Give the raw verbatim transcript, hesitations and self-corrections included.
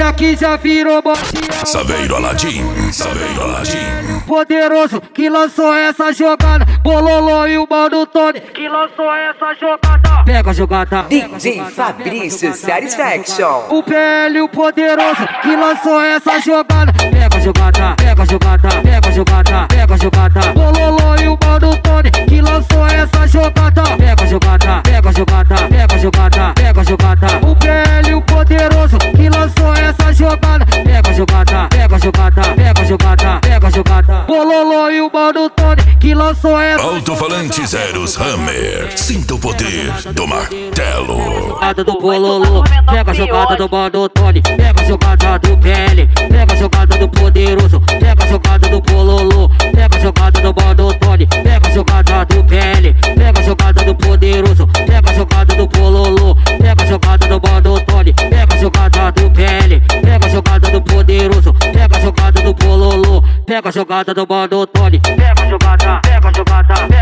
Esse aqui já virou botinha. Saveiro Aladim, Saveiro Aladim. Poderoso que lançou essa jogada. Bololô e o Mano Tony que lançou essa jogada. Pega a jogada. D J Fabrício Satisfaction. O P L, o poderoso que lançou essa jogada. Pega a jogada, pega a jogada, pega a jogada, pega a jogada. Bololô e o Mano Tony que lançou essa jogada. Pega a jogada, pega a jogada, pega a jogada, pega a jogada. O P L, o poderoso que lançou essa jogada. Pega a jogada, pega a jogada, pega a jogada, pega a jogada. Bololô e o Mano Tony que lançou essa. Alto-falante Zeros Hammer. Sinta o poder do martelo. Jogada do Bololô, pega a jogada do Mano Tony, pega a jogada do P L, pega a jogada do poderoso, pega a jogada do Bololô, pega a jogada do Mano Tony, pega a jogada do P L, pega a jogada do poderoso, pega a jogada do Bololô, pega a jogada do Mano Tony, pega a jogada do P L, pega a jogada do poderoso, pega a jogada do Bololô, pega a jogada do Mano Tony, pega a jogada, pega a jogada.